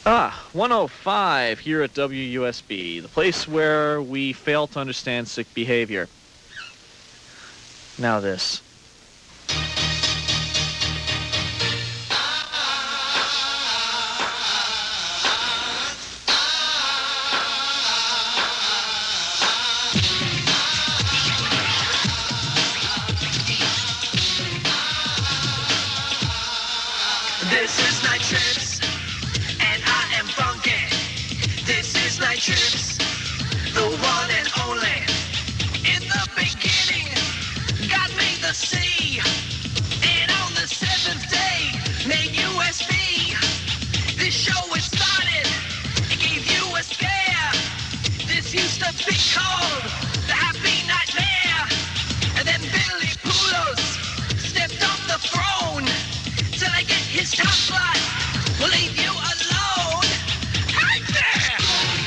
105 here at WUSB, the place where we fail to understand sick behavior. Now this. This is Night Trips, and I am funky. This is Night Trips, the one and only. In the beginning, God made the sea, and on the seventh day, made USB. This show was started, it gave you a scare. This used to be called the Happy Nightmare. And then Billy Poulos stepped off the throne till I get his top slot. We'll leave you alone. Hey there!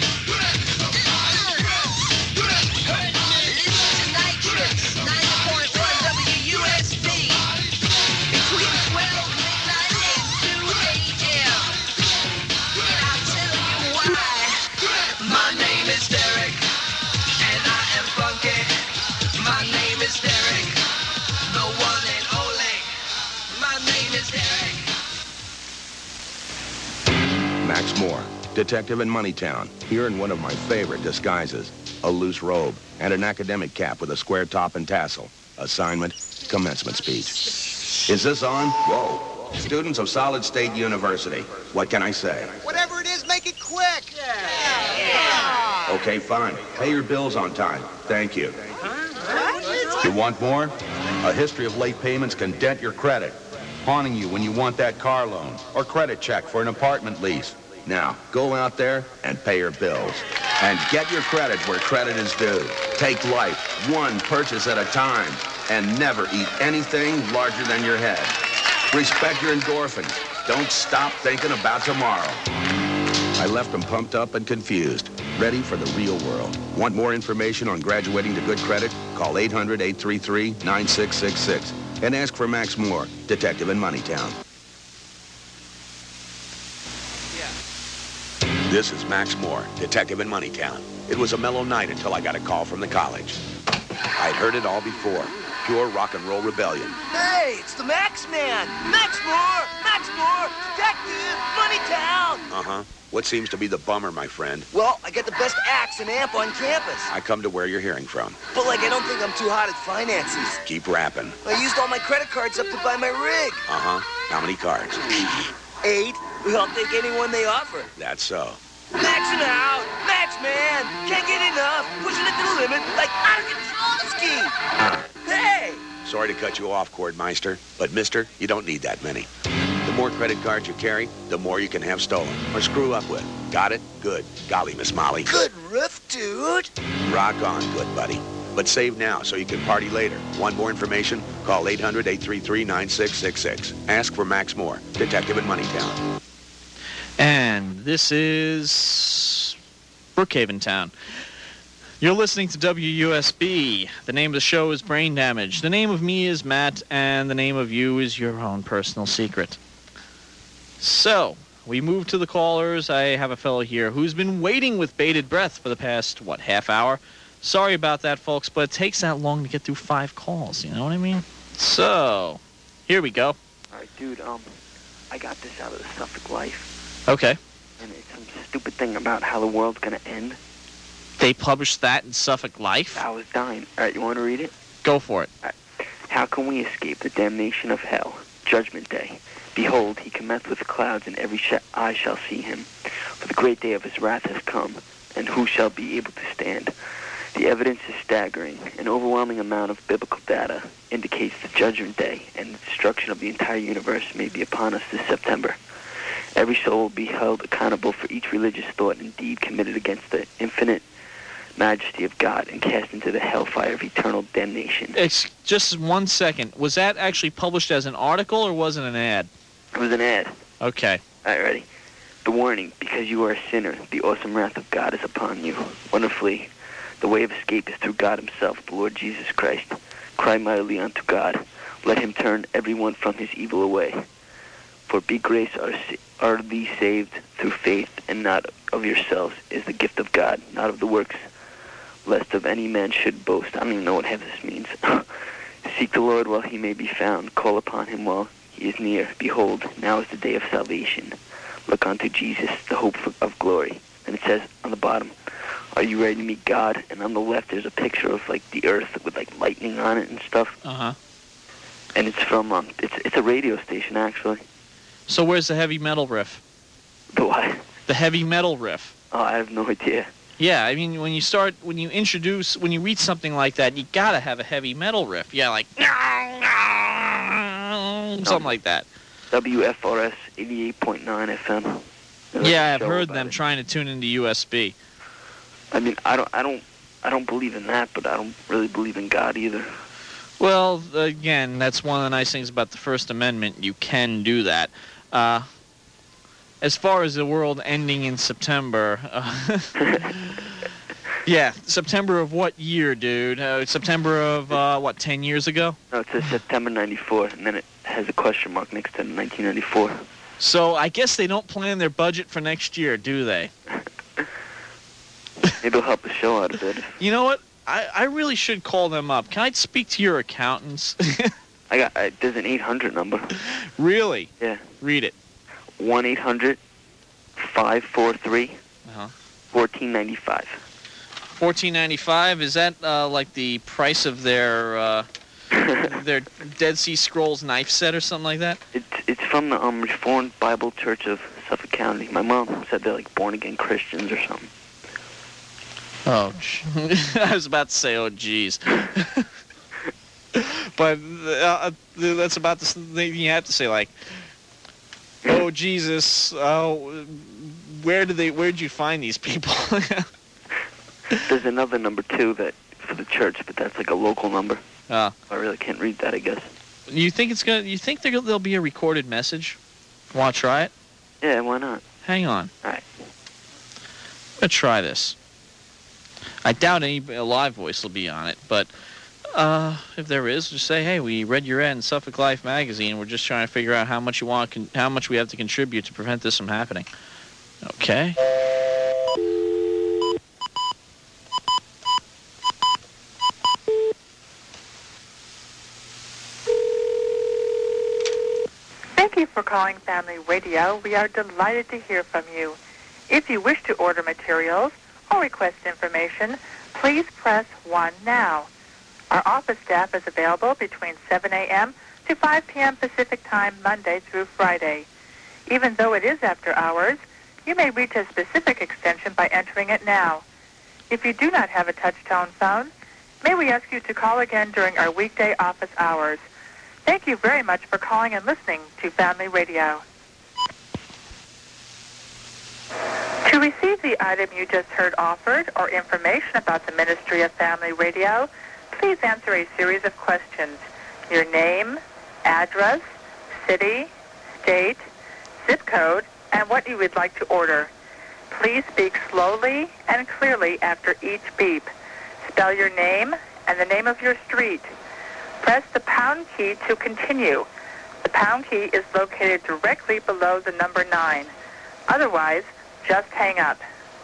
Listen to Night Trips, 90.1 WUSB. Between 12 midnight and 2 a.m. And I'll tell you why. My name is Derek, and I am funky. My name is Derek, the one and only. My name is Derek. Max Moore, detective in Moneytown, here in one of my favorite disguises, a loose robe and an academic cap with a square top and tassel. Assignment, commencement speech. Is this on? Whoa. Students of Solid State University, what can I say? Whatever it is, make it quick. Okay, fine. Pay your bills on time. Thank you. You want more? A history of late payments can dent your credit, haunting you when you want that car loan or credit check for an apartment lease. Now, go out there and pay your bills. And get your credit where credit is due. Take life one purchase at a time and never eat anything larger than your head. Respect your endorphins. Don't stop thinking about tomorrow. I left them pumped up and confused, ready for the real world. Want more information on graduating to good credit? Call 800-833-9666 and ask for Max Moore, detective in Moneytown. This is Max Moore, detective in Moneytown. It was a mellow night until I got a call from the college. I'd heard it all before. Pure rock and roll rebellion. Hey, it's the Max Man. Max Moore, detective, Moneytown. Uh-huh. What seems to be the bummer, my friend? Well, I get the best axe and amp on campus. I come to where you're hearing from. But, I don't think I'm too hot at finances. Keep rapping. I used all my credit cards up to buy my rig. Uh-huh. How many cards? 8. I'll take anyone they offer. That's so. Maxing out. Max Man. Can't get enough. Pushing it to the limit like out of control ski. Hey! Sorry to cut you off, Cordmeister, but mister, you don't need that many. The more credit cards you carry, the more you can have stolen or screw up with. Got it? Good. Golly, Miss Molly. Good riff, dude. Rock on, good buddy. But save now so you can party later. Want more information? Call 800-833-9666. Ask for Max Moore, detective in Moneytown. And this is Brookhaven Town. You're listening to WUSB. The name of the show is Brain Damage. The name of me is Matt, and the name of you is your own personal secret. So, we move to the callers. I have a fellow here who's been waiting with bated breath for the past, half hour? Sorry about that, folks, but it takes that long to get through 5 calls, you know what I mean? So, here we go. All right, dude, I got this out of the Suffolk Life. Okay. And it's some stupid thing about how the world's gonna end. They published that in Suffolk Life? I was dying. All right, you want to read it? Go for it. All right. How can we escape the damnation of hell? Judgment Day. Behold, he cometh with clouds, and every eye shall see him. For the great day of his wrath has come, and who shall be able to stand? The evidence is staggering. An overwhelming amount of biblical data indicates the Judgment Day and the destruction of the entire universe may be upon us this September. Every soul will be held accountable for each religious thought and deed committed against the infinite majesty of God and cast into the hellfire of eternal damnation. It's just 1 second. Was that actually published as an article or was it an ad? It was an ad. Okay. All right, ready? The warning, because you are a sinner, the awesome wrath of God is upon you. Wonderfully, the way of escape is through God himself, the Lord Jesus Christ. Cry mightily unto God. Let him turn everyone from his evil away. For be grace are thee saved through faith, and not of yourselves, is the gift of God, not of the works, lest of any man should boast. I don't even know what half this means. Seek the Lord while he may be found. Call upon him while he is near. Behold, now is the day of salvation. Look unto Jesus, the hope of glory. And it says on the bottom, are you ready to meet God? And on the left, there's a picture of like the earth with like lightning on it and stuff. Uh-huh. And it's from it's a radio station actually. So where's the heavy metal riff? The what? The heavy metal riff. Oh, I have no idea. Yeah, I mean, when you read something like that, you gotta have a heavy metal riff. Yeah, like something like that. WFRS 88.9 FM. Yeah, I've heard them trying to tune into USB. I mean, I don't believe in that, but I don't really believe in God either. Well, again, that's one of the nice things about the First Amendment. You can do that. As far as the world ending in September, yeah, September of what year, dude? September of, 10 years ago? No, it says September 94, and then it has a question mark next to 1994. So I guess they don't plan their budget for next year, do they? Maybe it'll help the show out a bit. You know what? I really should call them up. Can I speak to your accountants? There's an 800 number. Really? Yeah. Read it. 1-800-543-1495. $14.95. Is that like the price of their Dead Sea Scrolls knife set or something like that? It's from the Reformed Bible Church of Suffolk County. My mom said they're like born again Christians or something. Oh, I was about to say, oh, geez. But that's about the thing you have to say, like, oh, Jesus, where'd you find these people? There's another number, too, that for the church, but that's like a local number. I really can't read that, I guess. You think there'll be a recorded message? Want to try it? Yeah, why not? Hang on. All right. I'm going to try this. I doubt a live voice will be on it, but if there is, just say, hey, we read your ad in Suffolk Life magazine. We're just trying to figure out how much we have to contribute to prevent this from happening. Okay. Thank you for calling Family Radio. We are delighted to hear from you. If you wish to order materials or request information, please press 1 now. Our office staff is available between 7 a.m. to 5 p.m. Pacific Time, Monday through Friday. Even though it is after hours, you may reach a specific extension by entering it now. If you do not have a touch-tone phone, may we ask you to call again during our weekday office hours. Thank you very much for calling and listening to Family Radio. To receive the item you just heard offered or information about the Ministry of Family Radio, please answer a series of questions. Your name, address, city, state, zip code, and what you would like to order. Please speak slowly and clearly after each beep. Spell your name and the name of your street. Press the pound key to continue. The pound key is located directly below the number 9. Otherwise, just hang up.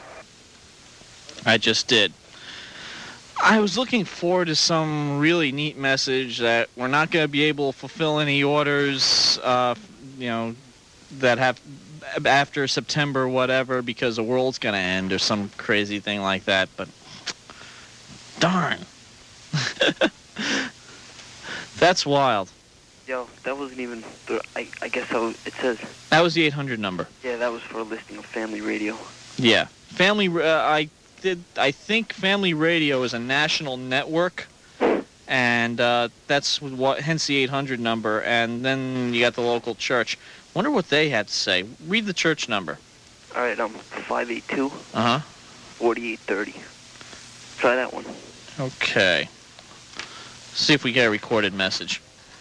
I just did. I was looking forward to some really neat message that we're not going to be able to fulfill any orders, that have after September whatever because the world's going to end or some crazy thing like that. But darn. That's wild. Yo, that wasn't even... I guess it says... That was the 800 number. Yeah, that was for a listing of Family Radio. Yeah. I think Family Radio is a national network, and that's hence the 800 number, and then you got the local church. Wonder what they had to say. Read the church number. All right, 582. 4830. Try that one. Okay. See if we get a recorded message.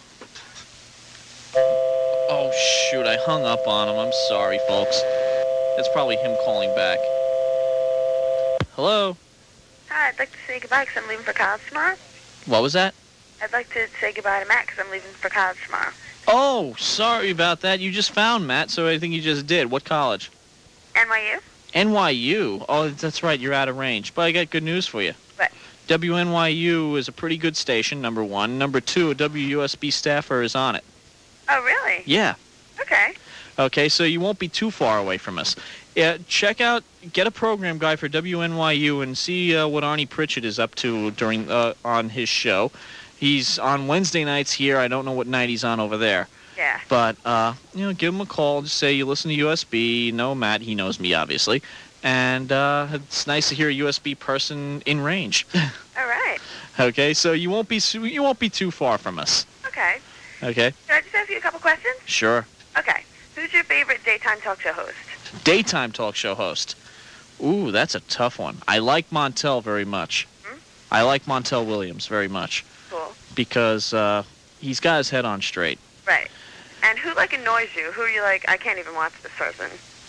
Oh, shoot, I hung up on him. I'm sorry, folks. That's probably him calling back. Hello? Hi, I'd like to say goodbye because I'm leaving for college tomorrow. What was that? I'd like to say goodbye to Matt because I'm leaving for college tomorrow. Oh, sorry about that. You just found Matt, so I think you just did. What college? NYU? NYU? Oh, that's right. You're out of range. But I got good news for you. What? WNYU is a pretty good station, number one. Number two, a WUSB staffer is on it. Oh, really? Yeah. Okay. Okay, so you won't be too far away from us. Yeah, get a program guide for WNYU and see what Arnie Pritchett is up to during on his show. He's on Wednesday nights here. I don't know what night he's on over there. Yeah. But, give him a call. Just say you listen to USB. No, Matt, he knows me, obviously. And it's nice to hear a USB person in range. All right. Okay, so you won't be too far from us. Okay. Okay? Can I just ask you a couple questions? Sure. Okay. Who's your favorite daytime talk show host? Daytime talk show host. Ooh, that's a tough one. I like Montel very much. Hmm? I like Montel Williams very much. Cool. Because he's got his head on straight. Right. And who, annoys you? Who are you I can't even watch this person?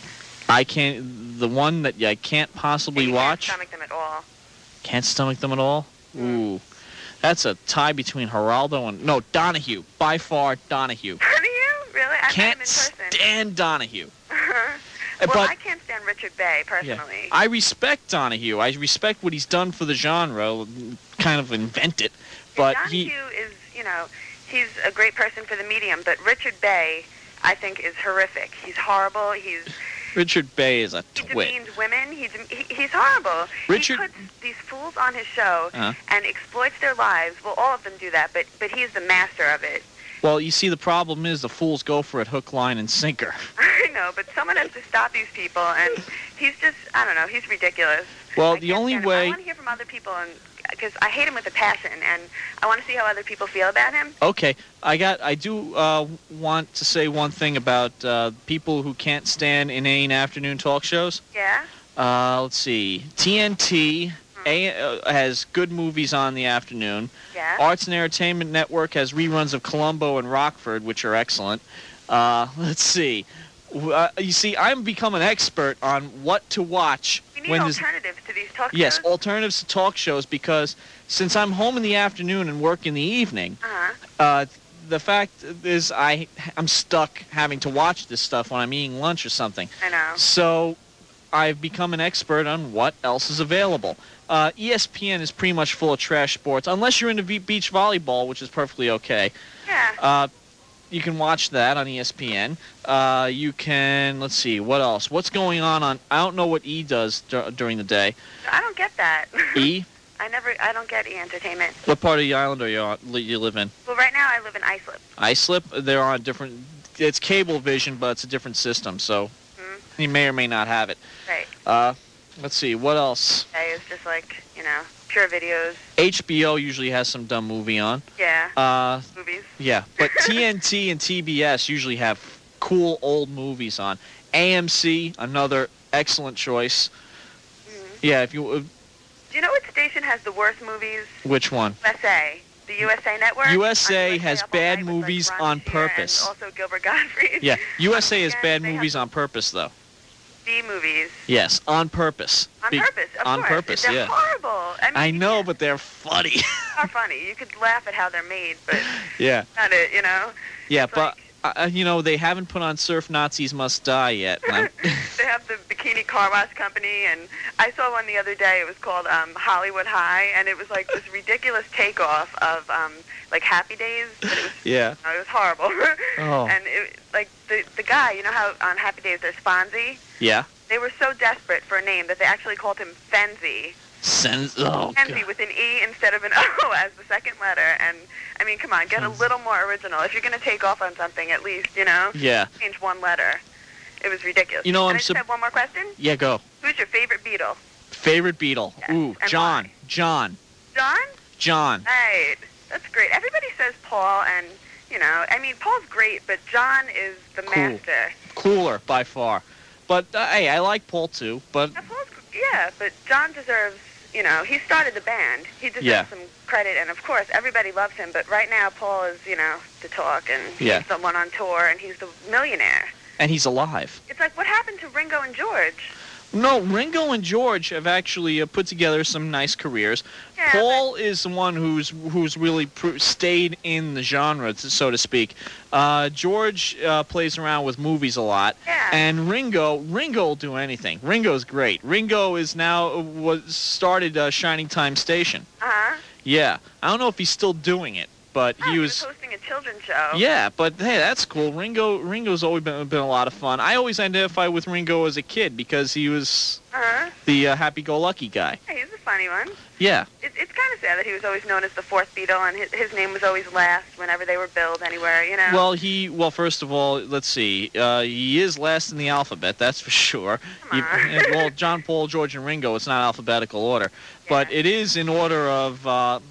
The one that I can't possibly watch. Can't stomach them at all. Can't stomach them at all? Ooh. That's a tie between Geraldo and... Donahue. By far, Donahue. Donahue? Really? I met him Can't in person. stand Donahue. Well, But I can't stand Richard Bay, personally. Yeah. I respect Donahue. I respect what he's done for the genre, kind of invent it. But Donahue is, he's a great person for the medium, but Richard Bay, I think, is horrific. He's horrible. Richard Bay is a He twit. demeans women. He's horrible. Richard- He puts these fools on his show Uh-huh. and exploits their lives. Well, all of them do that, but he's the master of it. Well, you see, the problem is the fools go for it hook, line, and sinker. I know, but someone has to stop these people, and he's just, I don't know, he's ridiculous. Well, I the can't only stand him. way... I want to hear from other people, because I hate him with a passion, and I want to see how other people feel about him. Okay, I do want to say one thing about people who can't stand inane afternoon talk shows. Yeah? Let's see. TNT has good movies on in the afternoon. Yeah? Arts and Entertainment Network has reruns of Columbo and Rockford, which are excellent. Let's see. You see, I'm become an expert on what to watch. We need when alternatives to these talk Yes, shows. alternatives to talk shows, because since I'm home in the afternoon and work in the evening, Uh-huh. the fact is I'm stuck having to watch this stuff when I'm eating lunch or something. I know. So I've become an expert on what else is available. ESPN is pretty much full of trash sports, unless you're into beach volleyball, which is perfectly okay. Yeah. You can watch that on ESPN. You can, let's see, what else? What's going on I don't know what E does during the day. I don't get that. E? I don't get E! Entertainment. What part of the island are you live in? Well, right now I live in Islip. Islip? They're on different, it's Cablevision, but it's a different system, so you may or may not have it. Right. Let's see, what else? It's just pure videos. HBO usually has some dumb movie on. Yeah. Movies. Yeah, but TNT and TBS usually have cool old movies on. AMC, another excellent choice. Yeah, if you... Do you know what station has the worst movies? Which one? USA. The USA Network? USA On has Up All bad Night with, movies Ron on Shear purpose. And also Gilbert Gottfried. Yeah, USA has Again, bad they movies have on purpose, though. B movies. Yes, on purpose. On purpose, of on course. purpose, They're yeah. horrible. I know, but they're funny. Are funny. You could laugh at how they're made, but Yeah. not it, Yeah, but, they haven't put on Surf Nazis Must Die yet. And They have the Bikini Car Wash Company, and I saw one the other day. It was called Hollywood High, and it was like this ridiculous takeoff of Happy Days. But it was, Yeah. it was horrible. Oh. And the guy, how on Happy Days there's Fonzie? Yeah. They were so desperate for a name that they actually called him Fenzi. Oh, Fenzi God. with an E instead of an O as the second letter. And, I mean, come on, get a little more original. If you're going to take off on something, at least, Yeah. change one letter. It was ridiculous. And I just have one more question. Yeah, go. Who's your favorite Beatle? Favorite Beatle? Yes, Ooh, and John. why? John. John? Right. That's great. Everybody says Paul, and, Paul's great, but John is the master. Cooler, by far. But, hey, I like Paul, too, but... Yeah, but John deserves, he started the band. He deserves some credit, and of course, everybody loves him, but right now, Paul is, the talk, and he's the one on tour, and he's the millionaire. And he's alive. It's like, what happened to Ringo and George? No, Ringo and George have actually put together some nice careers. Yeah, Paul is the one who's really stayed in the genre, so to speak. George plays around with movies a lot, Yeah. and Ringo will do anything. Ringo's great. Ringo is now started Shining Time Station. Uh-huh. Yeah, I don't know if he's still doing it, but He was hosting a children's show. Yeah, but hey, that's cool. Ringo's always been a lot of fun. I always identify with Ringo as a kid because he was Uh-huh. the happy-go-lucky guy. Hey, he's a funny one. Yeah. It's kind of sad that he was always known as the fourth Beatle, and his name was always last whenever they were billed anywhere, you know? Well, first of all, let's see. He is last in the alphabet, that's for sure. Come on. Well, John, Paul, George, and Ringo, it's not alphabetical order. But Yeah. it is in order of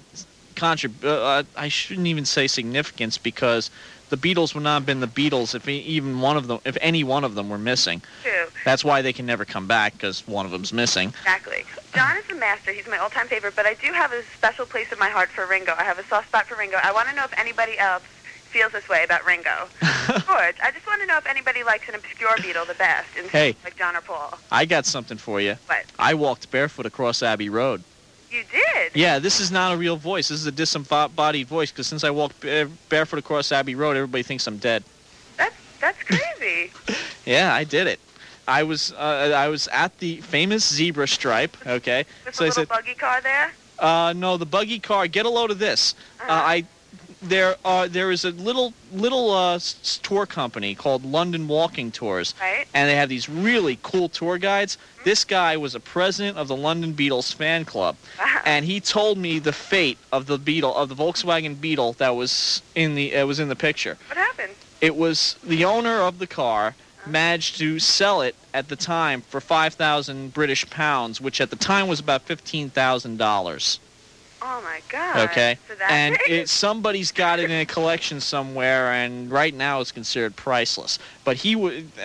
I shouldn't even say significance because the Beatles would not have been the Beatles if if any one of them were missing. True. That's why they can never come back because one of them's missing. Exactly. John is the master. He's my all-time favorite, but I do have a special place in my heart for Ringo. I have a soft spot for Ringo. I want to know if anybody else feels this way about Ringo. George, I just want to know if anybody likes an obscure Beatle the best, Hey. like John or Paul. I got something for you. What? I walked barefoot across Abbey Road. You did? Yeah, this is not a real voice. This is a disembodied voice because since I walked barefoot across Abbey Road, everybody thinks I'm dead. That's crazy. Yeah, I did it. I was at the famous zebra stripe. Okay, With so a I little said, buggy car there? no, the buggy car. Get a load of this. There is a little tour company called London Walking Tours, Right. and they have these really cool tour guides. This guy was a president of the London Beatles fan club, and he told me the fate of the Volkswagen Beetle that was in the picture. What happened? It was the owner of the car managed to sell it at the time for 5,000 British pounds, which at the time was about $15,000. Oh, my God. Okay, So that and big? somebody's got it in a collection somewhere, and right now it's considered priceless. But he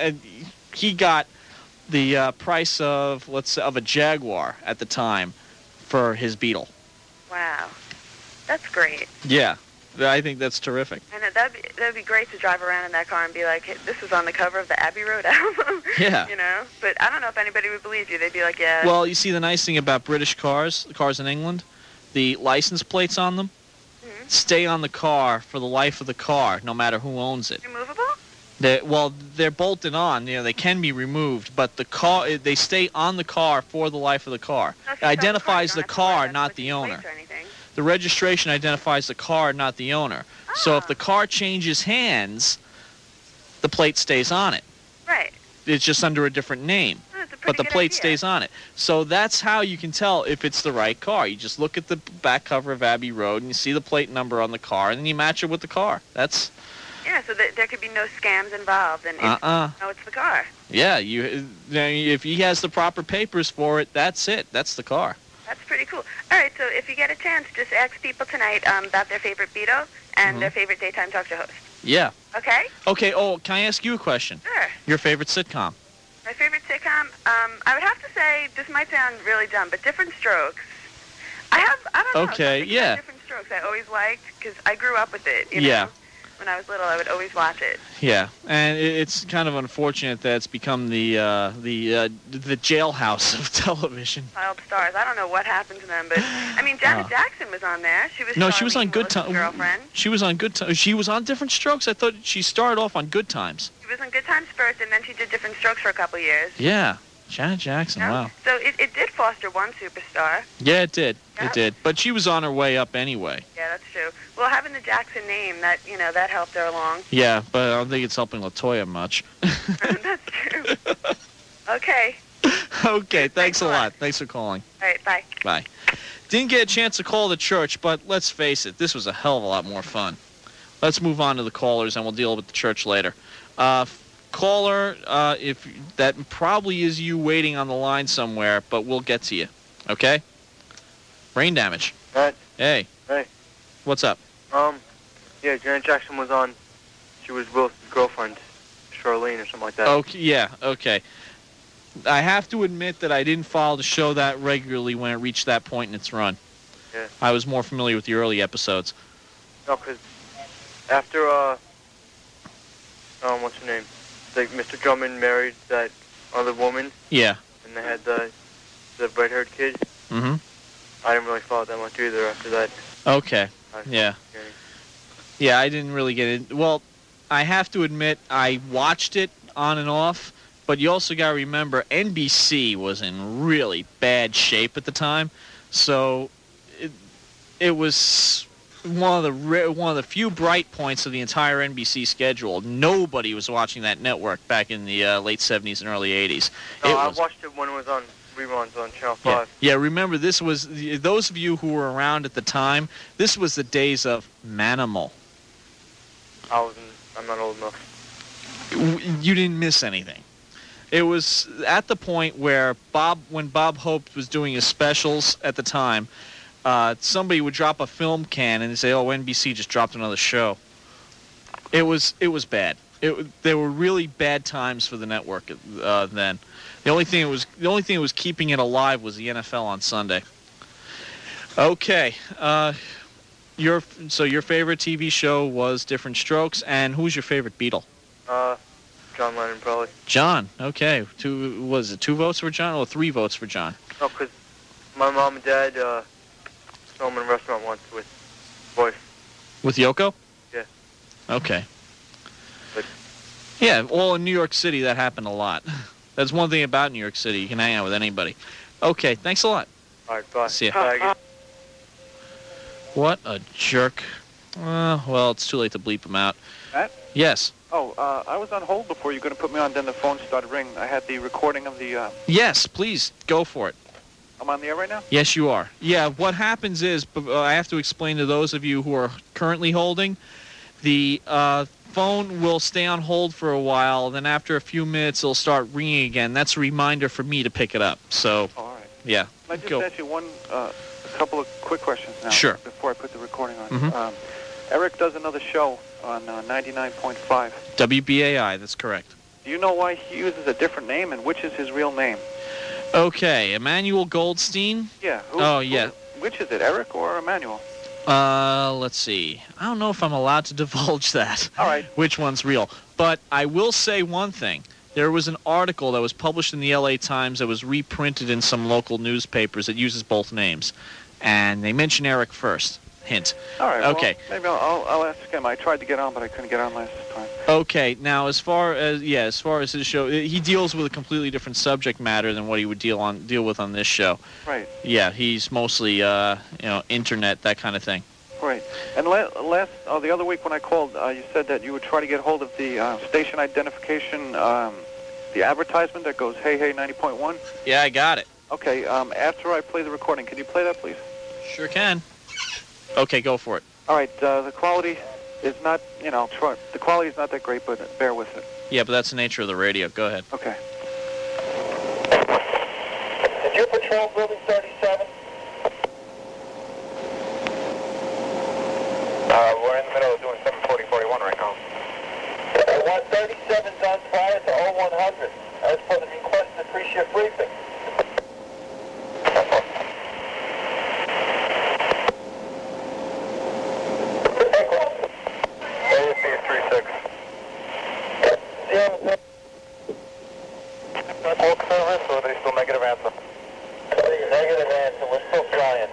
got the price of a Jaguar at the time for his Beetle. Wow. That's great. Yeah, I think that's terrific. And that'd be great to drive around in that car and be like, hey, this was on the cover of the Abbey Road album. Yeah. You know? But I don't know if anybody would believe you. They'd be like, yeah. Well, you see, the nice thing about British cars in England, the license plates on them stay on the car for the life of the car, no matter who owns it. Removable? They're bolted on. You know, they can be removed, but they stay on the car for the life of the car. No, if you It sell identifies you the don't have to worry car, about not switching the owner. plates or anything. The registration identifies the car, not the owner. So if the car changes hands, the plate stays on it. Right. It's just under a different name. Oh, that's a But pretty the good plate idea. stays on it. So that's how you can tell if it's the right car. You just look at the back cover of Abbey Road and you see the plate number on the car, and then you match it with the car. That's Yeah, so that there could be no scams involved. And it's the car. yeah. If he has the proper papers for it, that's it. That's the car. That's pretty cool. All right, so if you get a chance, just ask people tonight about their favorite Beatle and their favorite daytime talk show host. Yeah. Okay? Okay. Oh, can I ask you a question? Sure. Your favorite sitcom? My favorite sitcom, I would have to say, this might sound really dumb, but Different Strokes. I don't know. Okay, something yeah. about Different Strokes I always liked because I grew up with it. You Yeah. know? When I was little, I would always watch it. Yeah, and it's kind of unfortunate that it's become the jailhouse of television. Child stars. I don't know what happened to them, but I mean, Janet Jackson was on there. She was No, she was on Charlene Good Wilson's Times. girlfriend. She was on Good Times. She was on Different Strokes. I thought she started off on Good Times. She was on Good Times first, and then she did Different Strokes for a couple years. Yeah, Janet Jackson. You know? Wow. So it did foster one superstar. Yeah, it did. Yeah. It did. But she was on her way up anyway. Yeah, that's true. Well, having the Jackson name, that helped her along. Yeah, but I don't think it's helping LaToya much. That's true. Okay. Okay, thanks a a lot. lot. Thanks for calling. All right, bye. Bye. Didn't get a chance to call the church, but let's face it, this was a hell of a lot more fun. Let's move on to the callers, and we'll deal with the church later. Caller, if that probably is you waiting on the line somewhere, but we'll get to you. Okay? Brain damage. Matt, Hey. Hey. What's up? Yeah, Janet Jackson was on. She was Will's girlfriend, Charlene, or something like that. Okay, yeah, okay. I have to admit that I didn't follow the show that regularly when it reached that point in its run. Yeah. I was more familiar with the early episodes. No, because after, what's her name? Like, Mr. Drummond married that other woman, Yeah. and they had bright-haired kid. Mm-hmm. I didn't really follow it that much either after that. Okay. Yeah. Yeah, I didn't really get it. Well, I have to admit, I watched it on and off, but you also got to remember, NBC was in really bad shape at the time, so it was one of the few bright points of the entire NBC schedule. Nobody was watching that network back in the late 70s and early 80s. No, I watched it when it was on reruns on Channel 5. Yeah, remember, this was, those of you who were around at the time, this was the days of Manimal. I'm not old enough. You didn't miss anything. It was at the point where when Bob Hope was doing his specials at the time, somebody would drop a film can and say, "Oh, NBC just dropped another show." It was bad. There were really bad times for the network then. The only thing that was keeping it alive was the NFL on Sunday. Okay. Your favorite TV show was Diff'rent Strokes, and who's your favorite Beatle? John Lennon, probably. John. Okay. 2 votes for John or 3 votes for John? No, because my mom and dad saw him in a restaurant once with voice. With Yoko? Yeah. Okay. But yeah, all in New York City, that happened a lot. That's one thing about New York City. You can hang out with anybody. Okay, thanks a lot. All right, bye. See ya. What a jerk. Well, it's too late to bleep him out. Matt? Yes. Oh, I was on hold before you were going to put me on, then the phone started ringing. I had the recording of the... Yes, please, go for it. I'm on the air right now? Yes, you are. Yeah, what happens is, I have to explain to those of you who are currently holding, the phone will stay on hold for a while, then after a few minutes it'll start ringing again. That's a reminder for me to pick it up. So, all right. Yeah. Can I just ask you a couple of quick questions now? Sure. Before I put the recording on. Mm-hmm. Eric does another show on 99.5. WBAI, that's correct. Do you know why he uses a different name, and which is his real name? Okay, Emmanuel Goldstein? Yeah. Yeah. Which is it, Eric or Emmanuel? Let's see. I don't know if I'm allowed to divulge that. All right. Which one's real. But I will say one thing. There was an article that was published in the LA Times that was reprinted in some local newspapers that uses both names. And they mention Eric first. Hint. All right. Okay. Well, maybe I'll ask him. I tried to get on, but I couldn't get on last time. Okay. Now, as far as his show, he deals with a completely different subject matter than what he would deal with on this show. Right. Yeah, he's mostly internet, that kind of thing. Right. And the other week when I called, you said that you would try to get hold of the station identification, the advertisement that goes, hey, 90.1. Yeah, I got it. Okay. After I play the recording, can you play that, please? Sure can. Okay, go for it. All right. The quality is not, the quality is not that great, but bear with it. Yeah, but that's the nature of the radio. Go ahead. Okay. Did you patrol building 37? We're in the middle of doing 740-41 right now. 137's on fire to 0100. As for the requested pre-shift briefing. ASC 36. Fork service, or are they still negative answer? Negative answer. We're still trying.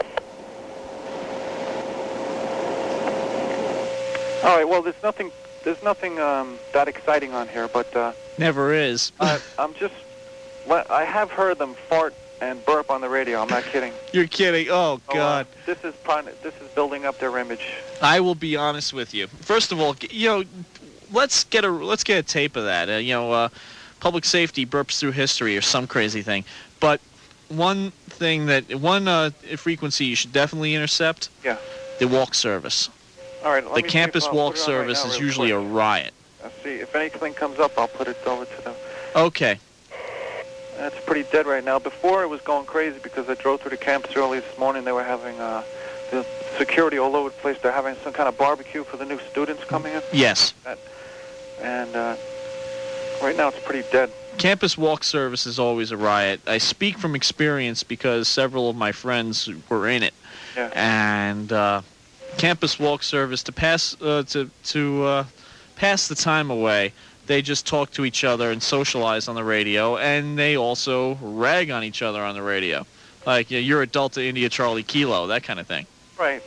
All right. Well, there's nothing that exciting on here, but never is. I have heard them fart and burp on the radio. I'm not kidding. You're kidding. Oh God. This is building up their image. I will be honest with you. First of all, let's get a tape of that. Public safety burps through history or some crazy thing. But one frequency you should definitely intercept. Yeah. The walk service. All right. The campus walk service is usually a riot. I'll see if anything comes up. I'll put it over to them. Okay. That's pretty dead right now. Before it was going crazy because I drove through the campus early this morning. They were having the security all over the place. They're having some kind of barbecue for the new students coming in. Yes. And right now it's pretty dead. Campus walk service is always a riot. I speak from experience because several of my friends were in it. Yeah. And campus walk service to pass the time away. They just talk to each other and socialize on the radio, and they also rag on each other on the radio. Like, you're a Delta India Charlie Kilo, that kind of thing. Right.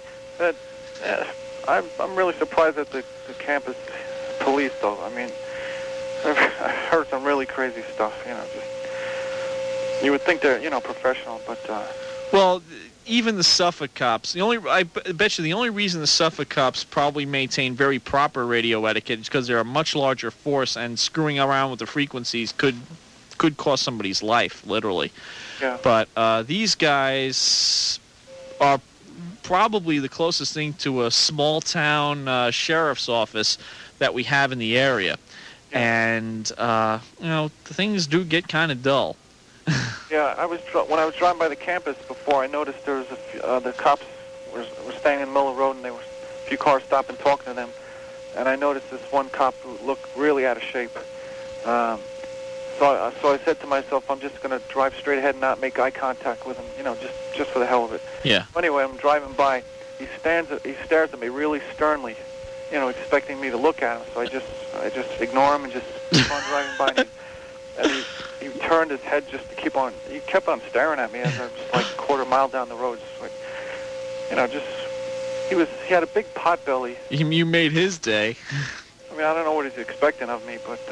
I'm really surprised at the campus police, though. I mean, I've heard some really crazy stuff, just... You would think they're, professional, but... Well, even the Suffolk cops, I bet you the only reason the Suffolk cops probably maintain very proper radio etiquette is because they're a much larger force, and screwing around with the frequencies could cost somebody's life, literally. Yeah. But these guys are probably the closest thing to a small-town sheriff's office that we have in the area. Yeah. And, things do get kind of dull. Yeah, when I was driving by the campus before, I noticed there was the cops were standing in the middle of the road, and there were a few cars stopping talking to them. And I noticed this one cop who looked really out of shape. So I said to myself, I'm just going to drive straight ahead and not make eye contact with him, just for the hell of it. Yeah. Anyway, I'm driving by. He stares at me really sternly, expecting me to look at him. So I just ignore him and just keep on driving by. And he turned his head just to keep on. He kept on staring at me as I was like a quarter mile down the road. Just like, he had a big pot belly. You made his day. I mean, I don't know what he's expecting of me, but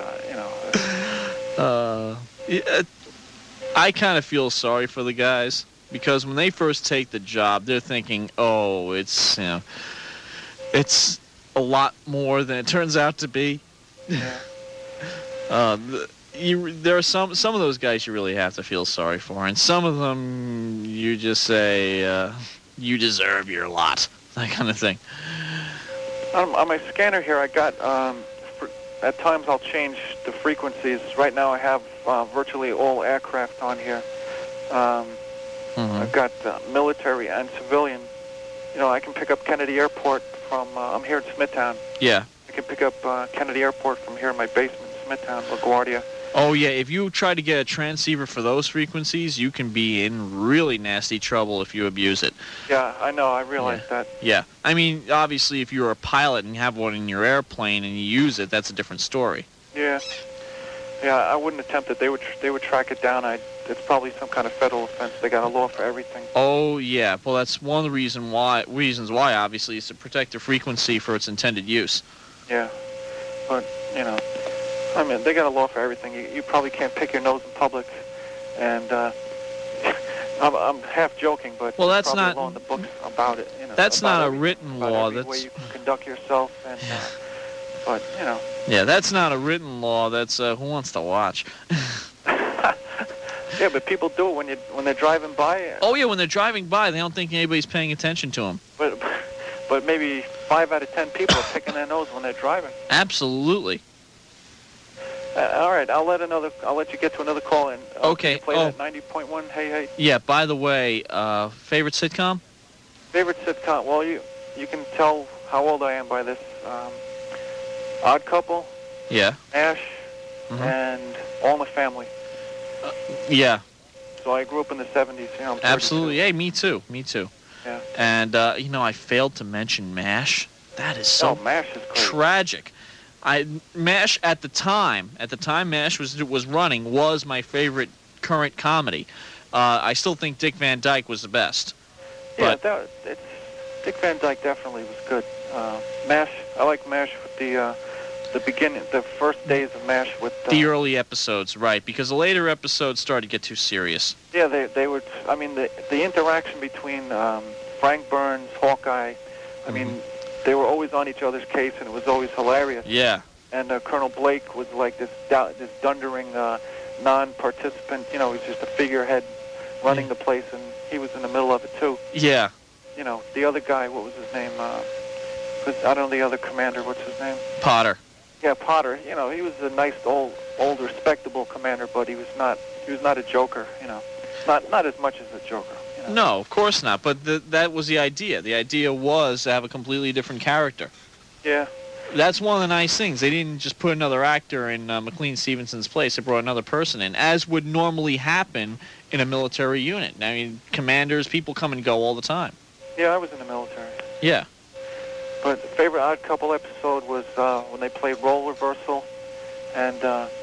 I kind of feel sorry for the guys, because when they first take the job, they're thinking, oh, it's a lot more than it turns out to be. Yeah. There are some of those guys you really have to feel sorry for, and some of them you just say, you deserve your lot, that kind of thing. On my scanner here, I got, at times I'll change the frequencies. Right now I have virtually all aircraft on here. I've got military and civilian. I can pick up Kennedy Airport from, I'm here in Smithtown. Yeah. I can pick up Kennedy Airport from here in my basement in Smithtown, LaGuardia. Oh, yeah, if you try to get a transceiver for those frequencies, you can be in really nasty trouble if you abuse it. Yeah, I know, I realize that. Yeah. I mean, obviously, if you're a pilot and have one in your airplane and you use it, that's a different story. Yeah. Yeah, I wouldn't attempt it. They would track it down. It's probably some kind of federal offense. They got a law for everything. Oh, yeah. Well, that's one of the reasons why, obviously, is to protect the frequency for its intended use. Yeah. But, I mean, they got a law for everything. You probably can't pick your nose in public, and I'm half joking, but well, that's probably not a law in the books about it. That's not a written law. That's way you can conduct yourself, and but Yeah, that's not a written law. That's who wants to watch. Yeah, but people do it when they're driving by. Oh yeah, when they're driving by, they don't think anybody's paying attention to them. But maybe 5 out of 10 people are picking their nose when they're driving. Absolutely. All right, I'll let you get to another call and okay. Play that 90.1. Hey. Yeah. By the way, favorite sitcom? Favorite sitcom? Well, you can tell how old I am by this. Odd Couple. Yeah. MASH. And All in the Family. Yeah. So I grew up in the 70s. I'm Absolutely. Hey, me too. Yeah. And I failed to mention MASH. That is so MASH is great. Tragic. MASH at the time MASH was running was my favorite current comedy. I still think Dick Van Dyke was the best. Yeah, Dick Van Dyke definitely was good. MASH, I like MASH with the beginning, the first days of MASH with the early episodes, right? Because the later episodes started to get too serious. Yeah, they would. I mean, the interaction between Frank Burns, Hawkeye. I mean, they were always on each other's case, and it was always hilarious. Yeah. And Colonel Blake was like this dundering non-participant. He was just a figurehead running the place, and he was in the middle of it too. Yeah. The other guy, what was his name? I don't know the other commander. What's his name? Potter. Yeah, Potter. He was a nice, old, respectable commander, but he was not a joker. Not as much as a joker. No, of course not. But that was the idea. The idea was to have a completely different character. Yeah. That's one of the nice things. They didn't just put another actor in McLean Stevenson's place. They brought another person in, as would normally happen in a military unit. I mean, commanders, people come and go all the time. Yeah, I was in the military. Yeah. But the favorite Odd Couple episode was when they played role reversal, and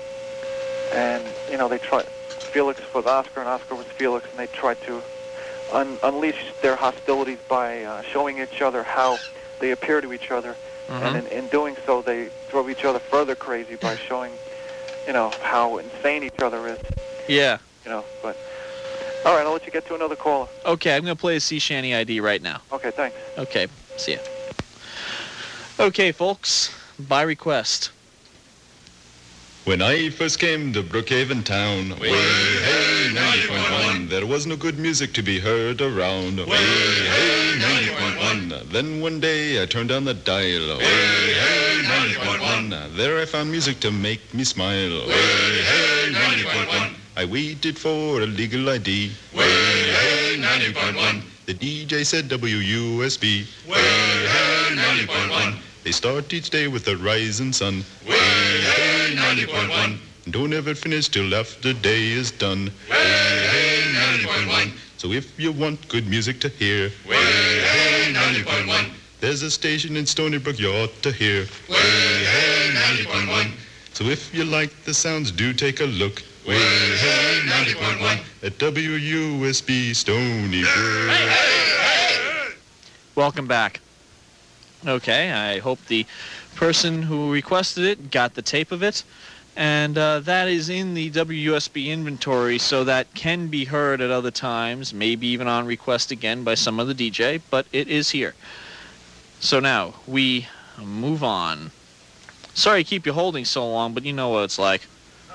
they tried. Felix was Oscar, and Oscar was Felix, and they tried to unleash their hostilities by showing each other how they appear to each other, and in doing so, they drove each other further crazy by showing, how insane each other is. Yeah. But all right, I'll let you get to another caller. Okay, I'm going to play a Sea Shanty ID right now. Okay, thanks. Okay, see ya. Okay, folks, by request. When I first came to Brookhaven town, way, hey, 90.1, there was no good music to be heard around. Way, hey, 90.1, then one day I turned on the dial. Way, hey, 90.1, there I found music to make me smile. Way, hey, 90.1, I waited for a legal ID. Way, hey, 90.1, the DJ said WUSB. Way, hey, 90.1, they start each day with the rising sun. Way, hey, 90.1, don't ever finish till after day is done. Way, hey, 90.1, so if you want good music to hear, way, hey, 90.1, there's a station in Stony Brook you ought to hear. Way, hey, 90.1, so if you like the sounds, do take a look. Way, hey, 90.1, at WUSB Stony Brook. Welcome back. Okay, I hope the person who requested it got the tape of it, and that is in the WUSB inventory, so that can be heard at other times, maybe even on request again by some other DJ, but it is here. So now, we move on. Sorry to keep you holding so long, but you know what it's like.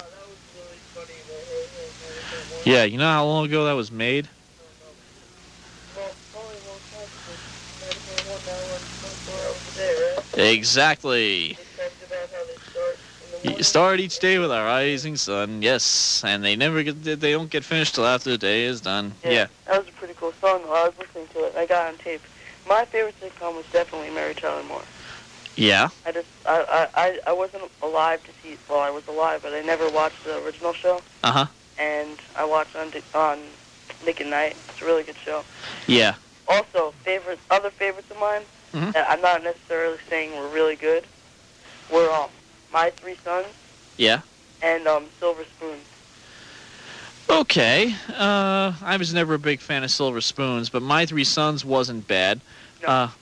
Yeah, you know how long ago that was made? Exactly. You start each day with a rising sun, yes, and they don't get finished till after the day is done. Yeah. That was a pretty cool song, though. I was listening to it. I got it on tape. My favorite sitcom was definitely Mary Tyler Moore. Yeah. I wasn't alive to see. Well, I was alive, but I never watched the original show. And I watched on Nick at Night. It's a really good show. Yeah. Also, other favorites of mine that I'm not necessarily saying were really good were My Three Sons. Yeah. And Silver Spoons. Okay. I was never a big fan of Silver Spoons, but My Three Sons wasn't bad. No.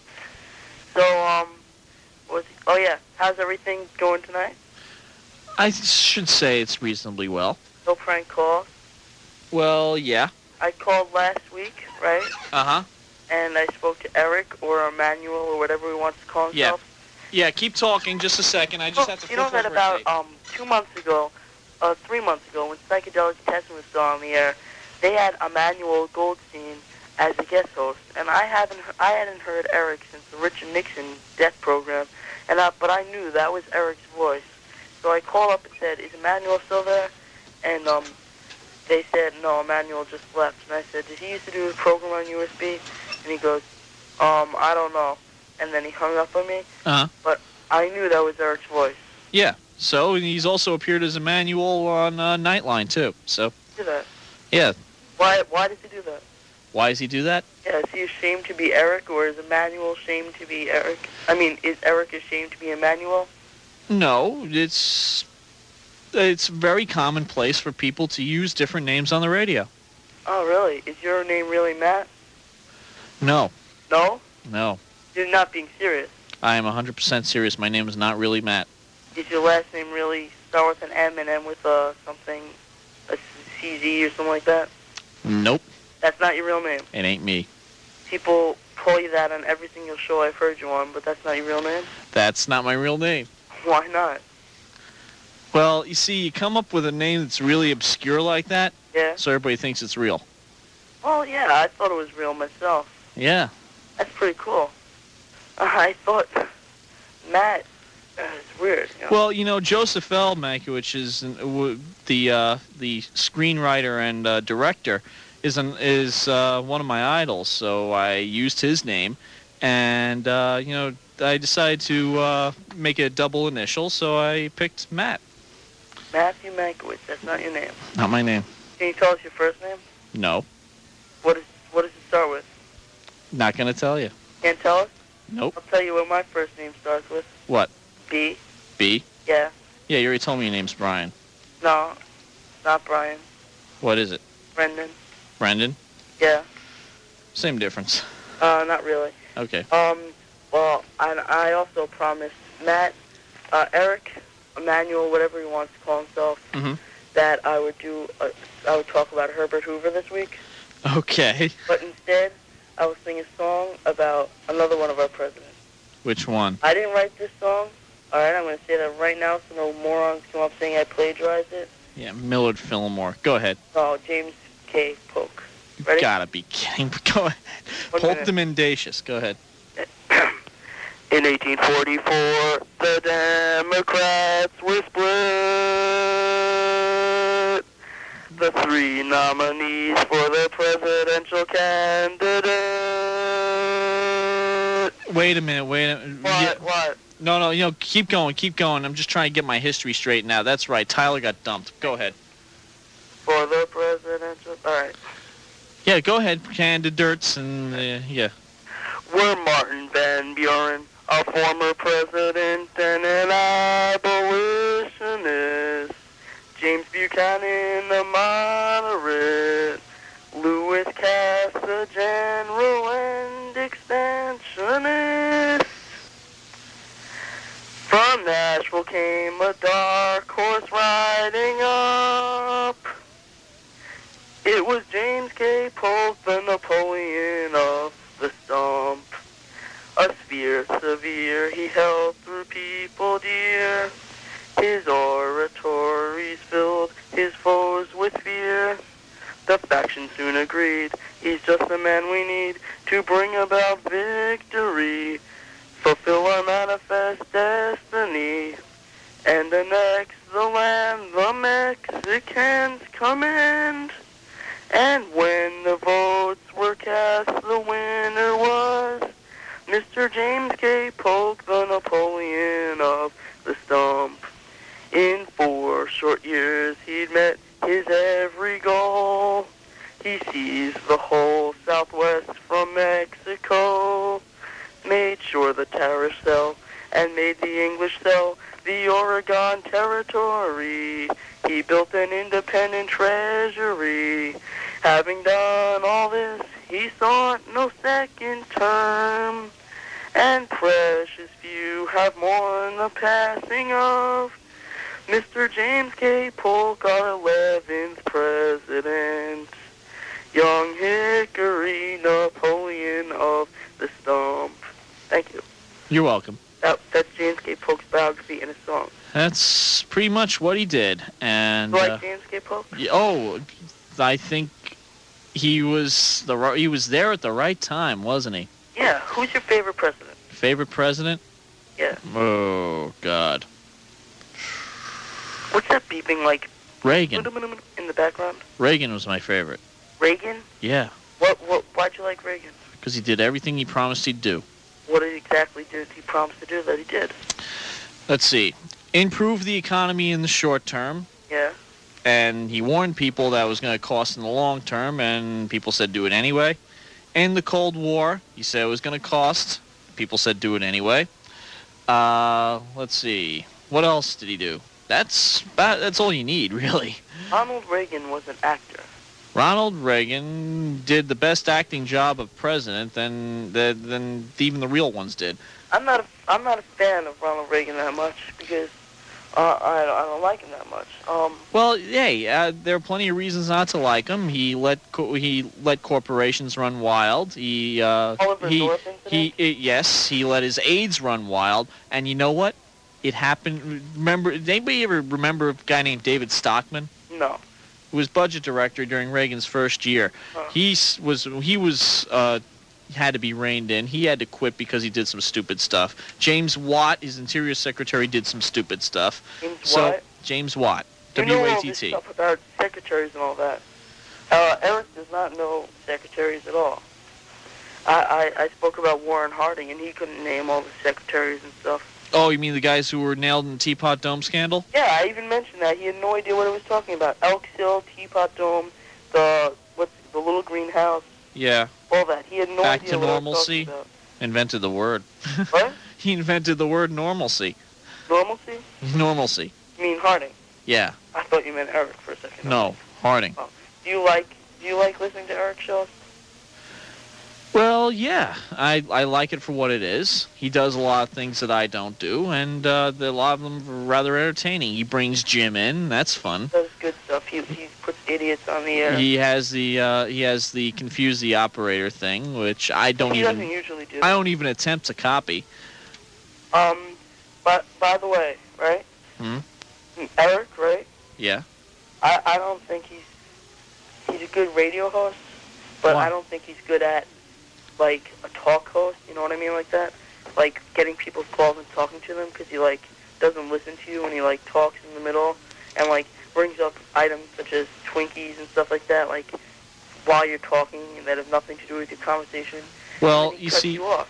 How's everything going tonight? I should say it's reasonably well. No prank calls? Well, yeah. I called last week, right? And I spoke to Eric or Emmanuel or whatever he wants to call himself. Yeah, keep talking just a second. I just have to You know that about 3 months ago, when Psychedelic Testing was still on the air, they had Emmanuel Goldstein as a guest host, and I hadn't heard Eric since the Richard Nixon death program, but I knew that was Eric's voice. So I called up and said, "Is Emmanuel still there?" And they said, "No, Emmanuel just left." And I said, "Did he used to do a program on USB?" And he goes, "I don't know." And then he hung up on me. But I knew that was Eric's voice. Yeah. So he's also appeared as Emmanuel on Nightline too. So. Do that. Yeah. Why does he do that? Why does he do that? Yeah, is he ashamed to be Eric, or is Emmanuel ashamed to be Eric? I mean, is Eric ashamed to be Emmanuel? No, it's very commonplace for people to use different names on the radio. Oh, really? Is your name really Matt? No. No? No. You're not being serious. I am 100% serious. My name is not really Matt. Is your last name really start with an M and end with something, a CZ or something like that? Nope. That's not your real name? It ain't me. People call you that on every single show I've heard you on, but that's not your real name? That's not my real name. Why not? Well, you see, you come up with a name that's really obscure like that, so everybody thinks it's real. Well, yeah, I thought it was real myself. Yeah. That's pretty cool. I thought Matt is weird. You know? Well, you know, Joseph L. Mankiewicz is the screenwriter and director, is one of my idols. So I used his name, and I decided to make it a double initial, so I picked Matt. Matthew Mankiewicz. That's not your name. Not my name. Can you tell us your first name? No. What does it start with? Not gonna tell you. Can't tell us? Nope. I'll tell you what my first name starts with. What? B. B? Yeah. Yeah, you already told me your name's Brian. No, not Brian. What is it? Brendan. Brendan? Yeah. Same difference. Not really. Okay. Well, and I also promised Matt, Eric, Emmanuel, whatever he wants to call himself, that I would talk about Herbert Hoover this week. Okay. But instead, I will sing a song about another one of our presidents. Which one? I didn't write this song. All right, I'm going to say that right now so no morons come up saying I plagiarized it. Yeah, Millard Fillmore. Go ahead. No, James K. Polk. You Ready? gotta be kidding. Go ahead. Polk the Mendacious. Go ahead. In 1844, the Democrats were split. The three nominees for the presidential candidate. Wait a minute. What? No, keep going. I'm just trying to get my history straight now. That's right. Tyler got dumped. Go ahead. For the presidential... All right. Yeah, go ahead. Candidates and, yeah. Were Martin Van Buren, a former president and an abolitionist. James Buchanan, a moderate. Lewis Cass, a general and expansionist. From Nashville came a dark horse riding up. It was James K. Polk, the Napoleon of the stump. A sphere severe he held through people dear. His oratories filled his foes with fear. The faction soon agreed, he's just the man we need to bring about victory, fulfill our manifest destiny. And annex the land the Mexicans command. And when the votes were cast, the winner was Mr. James K. Polk, the Napoleon of the stump. In 4 short years, he'd met his every goal. He seized the whole Southwest from Mexico, made sure the tariffs fell, and made the English sell the Oregon Territory. He built an independent treasury. Having done all this, he sought no second term, and precious few have mourned the passing of Mr. James K. Polk, our 11th president. Young Hickory, Napoleon of the stump. Thank you. You're welcome. That's James K. Polk's biography in a song. That's pretty much what he did. And You like James K. Polk? I think he was there at the right time, wasn't he? Yeah. Who's your favorite president? Favorite president? Yeah. Oh, God. What's that beeping like? Reagan. In the background? Reagan was my favorite. Reagan? Yeah. Why'd you like Reagan? Because he did everything he promised he'd do. What exactly did he promise to do that he did? Let's see. Improve the economy in the short term. Yeah. And he warned people that was going to cost in the long term, and people said do it anyway. End the Cold War. He said it was going to cost. People said do it anyway. Let's see. What else did he do? That's all you need, really. Ronald Reagan was an actor. Ronald Reagan did the best acting job of president than even the real ones did. I'm not a fan of Ronald Reagan that much because I don't like him that much. Well, there are plenty of reasons not to like him. He let corporations run wild. He let his aides run wild. And you know what? It happened. Remember? Did anybody ever remember a guy named David Stockman? No. Who was budget director during Reagan's first year. He had to be reined in. He had to quit because he did some stupid stuff. James Watt, his interior secretary, did some stupid stuff. James Watt, W-A-T-T. You know all this stuff about secretaries and all that. Eric does not know secretaries at all. I spoke about Warren Harding, and he couldn't name all the secretaries and stuff. Oh, you mean the guys who were nailed in the Teapot Dome scandal? Yeah, I even mentioned that. He had no idea what I was talking about. Elk Hill, Teapot Dome, the little greenhouse. Yeah. All that. He had no Back idea to what normalcy. I was talking about. Invented the word. What? He invented the word normalcy. Normalcy? Normalcy. You mean Harding? Yeah. I thought you meant Eric for a second. No, Harding. Oh. Do you like listening to Eric's shows? Well, yeah. I like it for what it is. He does a lot of things that I don't do, and a lot of them are rather entertaining. He brings Jim in. That's fun. Does good stuff. He puts idiots on the air. He has the confuse the operator thing, which I don't he even. Doesn't usually do that. I don't even attempt to copy. But by the way, right? Eric, right? Yeah. I don't think he's a good radio host, but Why? I don't think he's good at like a talk host. You know what I mean, like that, like getting people's calls and talking to them, because he like doesn't listen to you and he like talks in the middle and like brings up items such as Twinkies and stuff like that, like while you're talking and that have nothing to do with your conversation. Well, and he you cuts see, you off.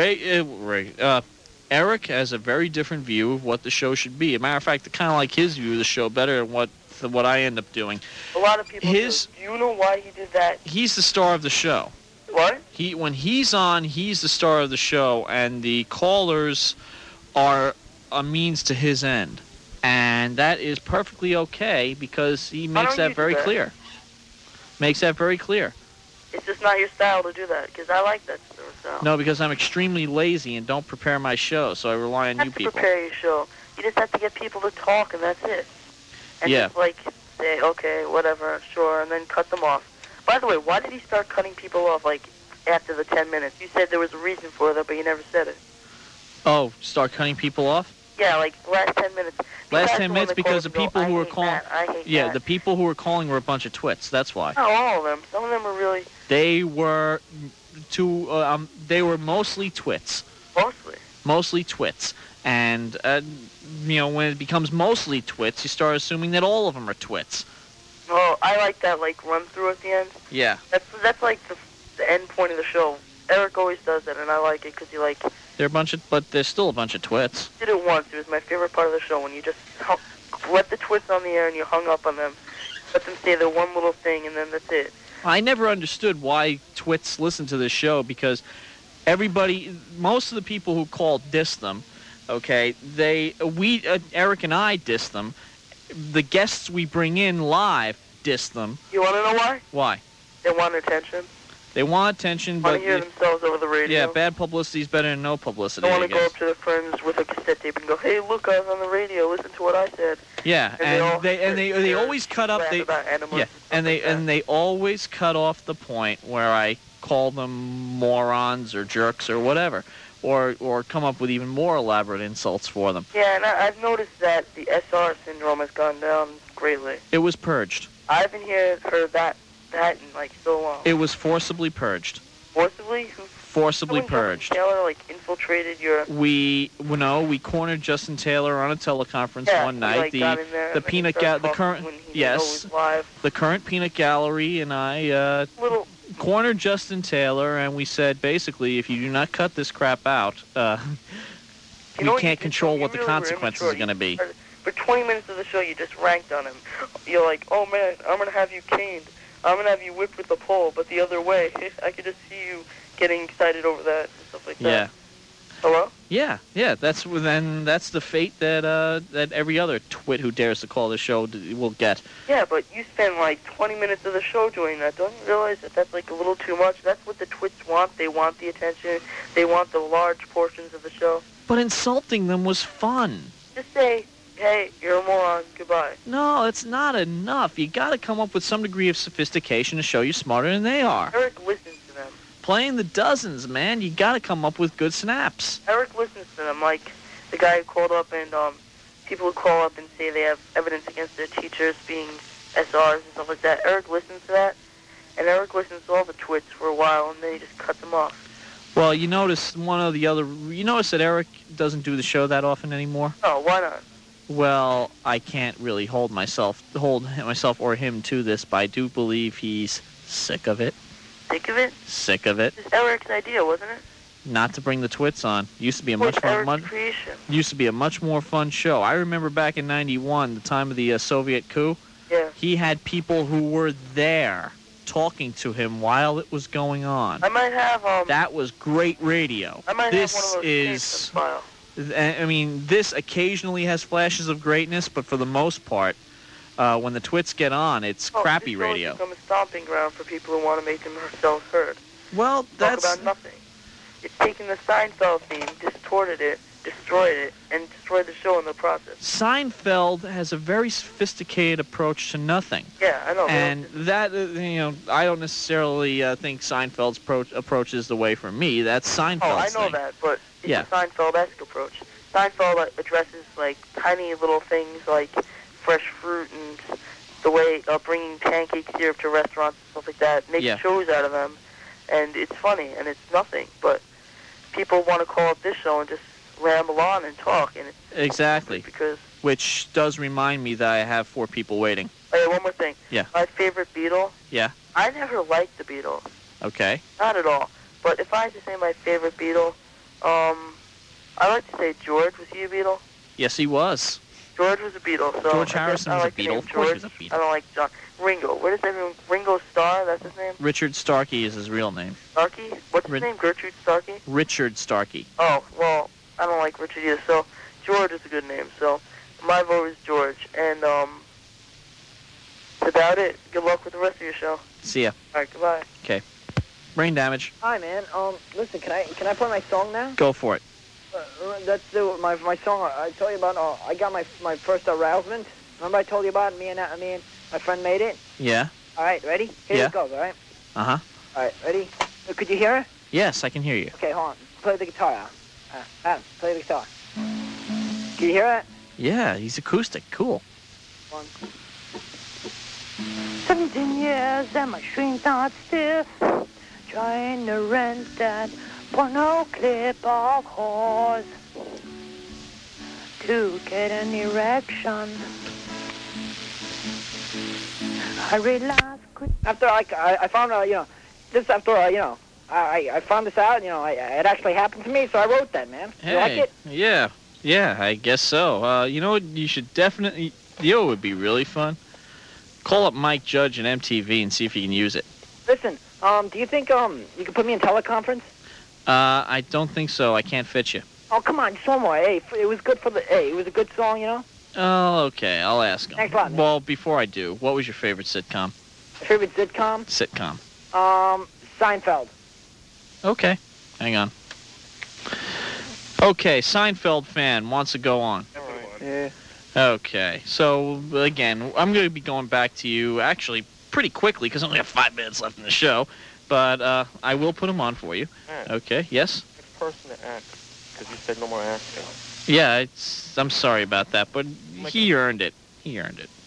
Eric has a very different view of what the show should be. As a matter of fact, I kind of like his view of the show better than what I end up doing. A lot of people do you know why he did that? He's the star of the show. What? When he's on, he's the star of the show, and the callers are a means to his end. And that is perfectly okay, because he makes that very clear. Makes that very clear. It's just not your style to do that, because I like that sort of style. No, because I'm extremely lazy and don't prepare my show, so I rely on you people. You have to prepare your show. You just have to get people to talk, and that's it. And Yeah. just, like, say, okay, whatever, sure, and then cut them off. By the way, why did he start cutting people off, like, after the 10 minutes? You said there was a reason for that, but you never said it. Oh, start cutting people off? Yeah, like, last 10 minutes. Last 10 minutes because the people who were calling... Yeah, the people who were calling were a bunch of twits, that's why. Not all of them. Some of them were really... They were they were mostly twits. Mostly? Mostly twits. And, when it becomes mostly twits, you start assuming that all of them are twits. Oh, I like that, like, run-through at the end. Yeah. That's like, the end point of the show. Eric always does that, and I like it, because he, like... But they're still a bunch of twits. Did it once. It was my favorite part of the show, when you just let the twits on the air and you hung up on them. Let them say their one little thing, and then that's it. I never understood why twits listen to this show, because most of the people who call diss them, okay, Eric and I diss them. The guests we bring in live diss them. You want to know why? Why? They want attention. They want attention, They want but... to hear themselves over the radio. Yeah, bad publicity is better than no publicity, They I want to guess. go up to their friends with a cassette tape and go, hey, look, I was on the radio, listen to what I said. Yeah, and they always cut up... They always cut off the point where I call them morons or jerks or whatever, or come up with even more elaborate insults for them. Yeah, and I've noticed that the SR syndrome has gone down greatly. It was purged. I haven't heard that in like so long. It was forcibly purged. Forcibly? Forcibly purged. Taylor like infiltrated your... We cornered Justin Taylor on a teleconference one night. The peanut the current peanut gallery and I cornered Justin Taylor, and we said basically, if you do not cut this crap out, we can't control what the consequences are going to be. For 20 minutes of the show, you just ranked on him. You're like, oh man, I'm going to have you caned. I'm going to have you whipped with a pole, but the other way. I could just see you getting excited over that and stuff like that. Yeah. Hello? Yeah. That's the fate that every other twit who dares to call the show will get. Yeah, but you spend like 20 minutes of the show doing that. Don't you realize that that's like a little too much? That's what the twits want. They want the attention. They want the large portions of the show. But insulting them was fun. Just say, hey, you're a moron, goodbye. No, it's not enough. You got to come up with some degree of sophistication to show you're smarter than they are. Eric listens to them. Playing the dozens, man. You got to come up with good snaps. Eric listens to them, like the guy who called up and people who call up and say they have evidence against their teachers being SRs and stuff like that. Eric listens to that, and Eric listens to all the twits for a while, and then he just cuts them off. Well, you notice that Eric doesn't do the show that often anymore? Oh, why not? Well, I can't really hold myself or him to this, but I do believe he's sick of it. Sick of it? Sick of it. It was Eric's idea, wasn't it? Not to bring the twits on. Used to be a much more fun show. I remember back in '91, the time of the Soviet coup. Yeah. He had people who were there talking to him while it was going on. I might have That was great radio. I might have one of those tapes in file. I mean, this occasionally has flashes of greatness, but for the most part, when the twits get on, it's crappy this radio. It's become a stomping ground for people who want to make themselves heard. Well, that's... Talk about nothing. It's taken the Seinfeld theme, distorted it, destroyed it, and destroyed the show in the process. Seinfeld has a very sophisticated approach to nothing. Yeah, I know. And that, I don't necessarily think Seinfeld's approach is the way for me. That's Seinfeld's I know thing. that, but it's Yeah. a Seinfeld-esque approach. Seinfeld addresses, like, tiny little things like fresh fruit and the way bringing pancake syrup to restaurants and stuff like that. Makes shows out of them, and it's funny, and it's nothing, but people want to call up this show and just ramble on and talk, and it's Exactly. because... Which does remind me that I have 4 people waiting. Oh, yeah, one more thing. Yeah. My favorite Beatle, Yeah. I never liked the Beatles. Okay. Not at all. But if I had to say my favorite Beatle, I like to say George. Was he a Beatle? Yes, he was. George was a Beatle. So George I Harrison guess I was like a the Beatle. name Of course he George. was a Beatle. I don't like John. Ringo. Where does everyone... Ringo Starr, that's his name? Richard Starkey is his real name. Starkey? What's his name? Gertrude Starkey? Richard Starkey. Oh, well, I don't like Richard either. So George is a good name. So my vote is George. And that's about it. Good luck with the rest of your show. See ya. All right, goodbye. Okay. Brain damage. Hi, man. Listen, can I play my song now? Go for it. That's my song. I told you about. I got my first arousement. Remember I told you about it? Me and my friend made it. Yeah. All right, ready? Here Yeah. it goes. All right. Uh-huh. All right, ready? Could you hear it? Yes, I can hear you. Okay, hold on. Play the guitar out. Adam, play the guitar. Can you hear it? Yeah, he's acoustic. Cool. 17 years and my string's not stiff. Trying to rent that porno clip of horse to get an erection. I realized After I found out, this after I found this out, it actually happened to me, so I wrote that, man. You like it? Yeah, I guess so. You know what? You should definitely. You know what would be really fun? Call up Mike Judge and MTV and see if you can use it. Listen, do you think you can put me in teleconference? I don't think so. I can't fit you. Oh, come on, just one more. Hey, it was good it was a good song, Oh, okay. I'll ask him. Thanks a lot, man. Well, before I do, what was your favorite sitcom? Favorite sitcom? Sitcom. Seinfeld. Okay. Hang on. Okay, Seinfeld fan wants to go on. Yeah. Okay, so again, I'm going to be going back to you actually pretty quickly because I only have 5 minutes left in the show, but I will put him on for you. Matt, Okay, yes? which person to ask? Because you said no more asking. Yeah, I'm sorry about that, but he earned it. He earned it.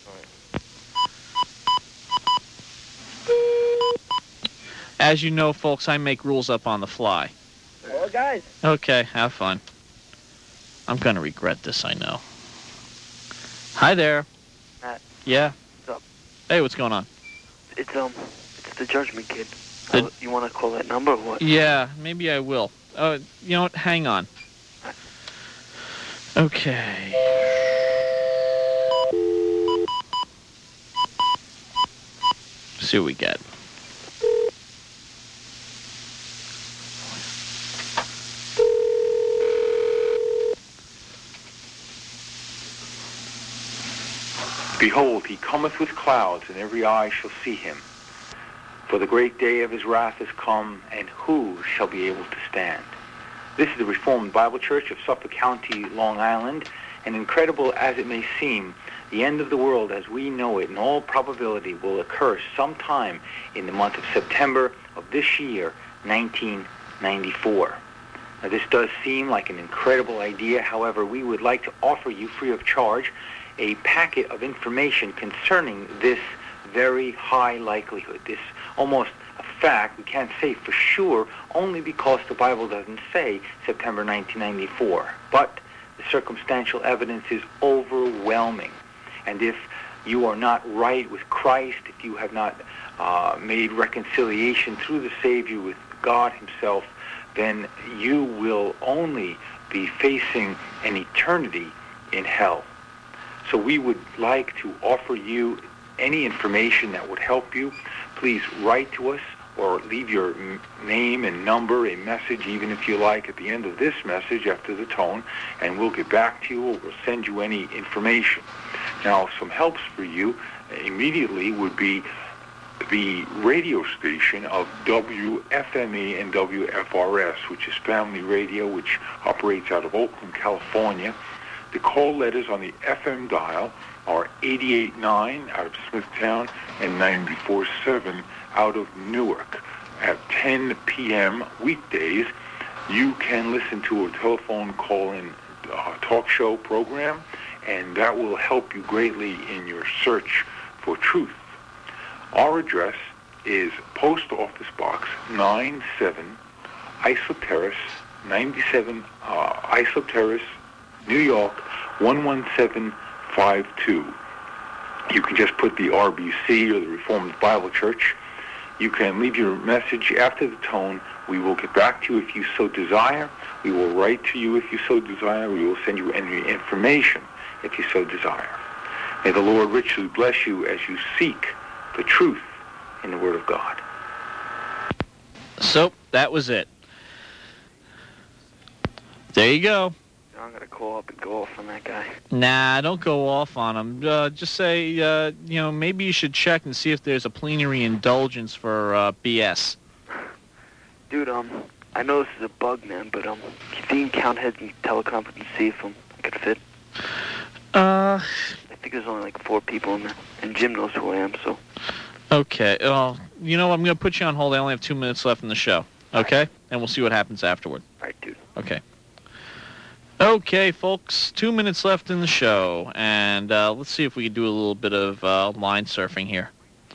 As you know, folks, I make rules up on the fly. Well, guys. Okay, have fun. I'm going to regret this, I know. Hi there. Matt. Yeah? What's up? Hey, what's going on? It's the Judgment Kid. The- You want to call that number or what? Yeah, maybe I will. You know what? Hang on. Okay. See what we get. Behold, he cometh with clouds, and every eye shall see him. For the great day of his wrath is come, and who shall be able to stand? This is the Reformed Bible Church of Suffolk County, Long Island, and incredible as it may seem, the end of the world as we know it in all probability will occur sometime in the month of September of this year, 1994. Now, this does seem like an incredible idea. However, we would like to offer you free of charge a packet of information concerning this very high likelihood, this almost a fact we can't say for sure only because the Bible doesn't say September 1994. But the circumstantial evidence is overwhelming. And if you are not right with Christ, if you have not made reconciliation through the Savior with God himself, then you will only be facing an eternity in hell. So we would like to offer you any information that would help you. Please write to us or leave your name and number, a message, even if you like, at the end of this message after the tone, and we'll get back to you or we'll send you any information. Now, some helps for you immediately would be the radio station of WFME and WFRS, which is Family Radio, which operates out of Oakland, California. The call letters on the FM dial are 88.9 out of Smithtown and 94.7 out of Newark. At 10 p.m. weekdays, you can listen to a telephone call-in talk show program, and that will help you greatly in your search for truth. Our address is Post Office Box 97, Islip Terrace, 97 Islip Terrace, New York, 11752. You can just put the RBC or the Reformed Bible Church. You can leave your message after the tone. We will get back to you if you so desire. We will write to you if you so desire. We will send you any information if you so desire. May the Lord richly bless you as you seek the truth in the Word of God. So, that was it. There you go. I'm going to call up and go off on that guy. Nah, don't go off on him. Just say, maybe you should check and see if there's a plenary indulgence for BS. Dude, I know this is a bug, man, but Dean Counthead and teleconference and see if I could fit. I think there's only like 4 people in there, and Jim knows who I am, so. Okay, well, you know what? I'm going to put you on hold. I only have 2 minutes left in the show, okay? And we'll see what happens afterward. All right, dude. Okay. Okay, folks, 2 minutes left in the show, and let's see if we can do a little bit of line surfing here.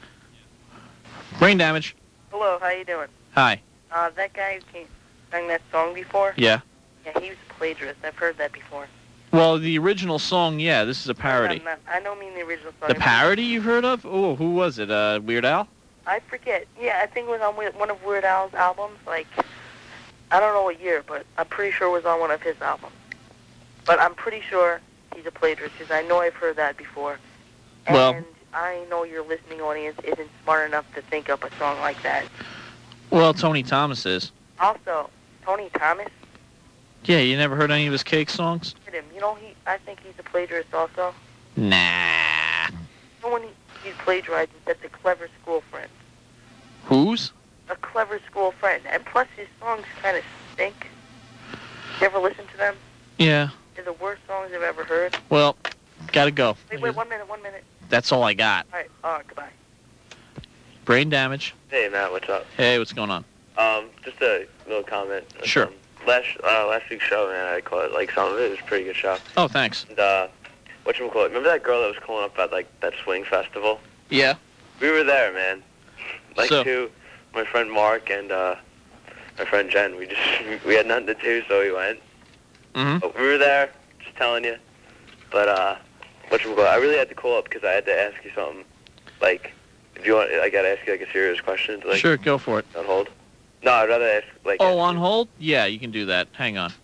Brain damage. Hello, how you doing? Hi. That guy who sang that song before? Yeah. Yeah, he was a plagiarist. I've heard that before. Well, the original song, yeah, this is a parody. I don't mean the original song. The parody you've heard of? Oh, who was it? Weird Al? I forget. Yeah, I think it was on one of Weird Al's albums. Like, I don't know what year, but I'm pretty sure it was on one of his albums. But I'm pretty sure he's a plagiarist, because I know I've heard that before. And well, I know your listening audience isn't smart enough to think up a song like that. Well, Tony Thomas is. Also, Tony Thomas? Yeah, you never heard any of his Cake songs? You know, I think he's a plagiarist also. Nah. You know when he's plagiarizing, that's a clever school friend. Whose? A clever school friend. And plus, his songs kind of stink. You ever listen to them? Yeah. They're the worst songs I've ever heard. Well, gotta go. Wait, 1 minute. That's all I got. All right, goodbye. Brain damage. Hey, Matt, what's up? Hey, what's going on? Just a little comment. Sure. Last week's show, man, I caught like some of it. It was a pretty good show. Oh, thanks. And whatchamacallit, remember that girl that was calling up at like that swing festival? Yeah. We were there, man. My friend Mark and my friend Jen. We had nothing to do, so we went. Mm-hmm. But we were there, just telling you. But whatchamacallit, I really had to call up because I had to ask you something. Like, if you want, I gotta ask you like a serious question. To, like, sure, go for it. On hold. No, I'd rather ask, like... Oh, on hold? Yeah, you can do that. Hang on.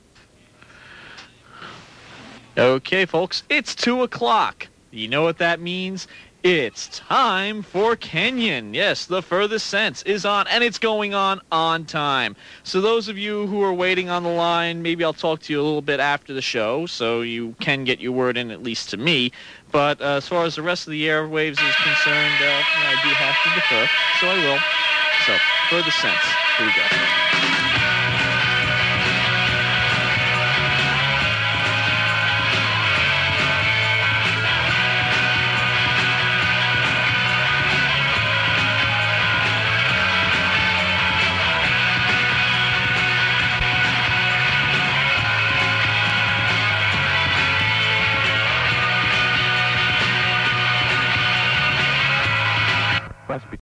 Okay, folks, it's 2 o'clock. You know what that means? It's time for Kenyon. Yes, the Furthest Sense is on, and it's going on time. So those of you who are waiting on the line, maybe I'll talk to you a little bit after the show, so you can get your word in, at least to me. But as far as the rest of the airwaves is concerned, I do have to defer, so I will. So, Furthest Sense. Here we go.